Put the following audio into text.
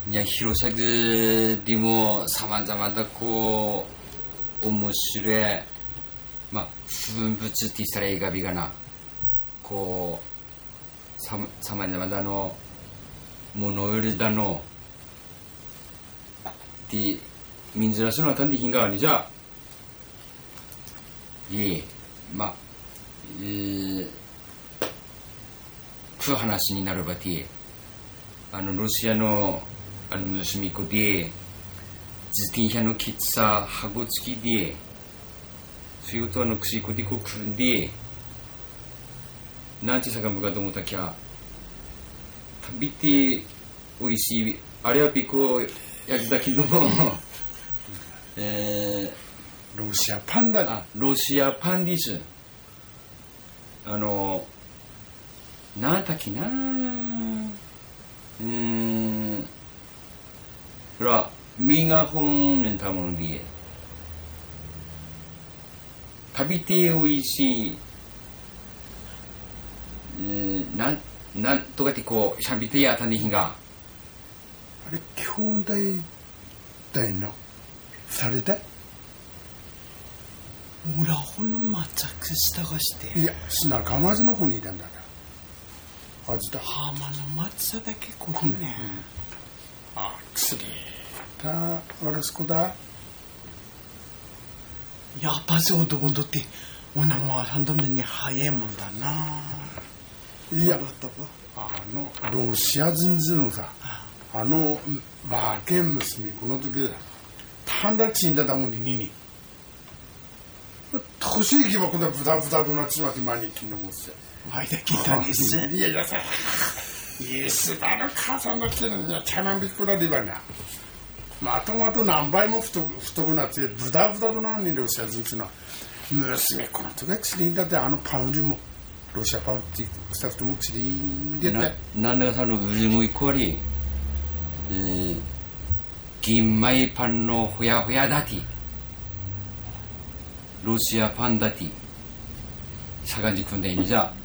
그냥 히로샤그디 뭐 사만자마다고 오모시레 막 수분부츠 디스라이 가비가나 고 사만자마다노 모노르다노 디 민즈라스노 아탄디 힌가 아니자 예 막 그話になるばてロシアの盗み子で自転車のきつさ箱付きでそういうことくしこでこくるんでなんてさがむかと思ったきゃ食べておいしいあれはピコやるだけのロシアパンだあロシアパンですなんだっけなほらミガホンのたもので食べておいしいなんとかってこうシャンピテやたんでひんがあれ兄弟だよな2人だ裏ほの抹着したがしていや中松の方にいたんだなあずだ浜の抹茶だけこれね、 あ薬だわらすこだやっぱし男にとっておなもは3度目に早いもんだないやロシア人のさバーケン娘この時だ単だちんだだもんに年行けばこんなブタブタとなっちまって前に生き残ってワイだけだけすいやいやさイエスだの母さんのってのにチャナンビコラでばなまとまと何倍も太くなってブタブタとなにロシア人の娘この時は薬にだってパウルもロシアパウルってスタッフとも薬でやったなんだかさのウリもいこわり銀米パンのほやほやだてロシアパンだてしゃがんじくんでいいじゃ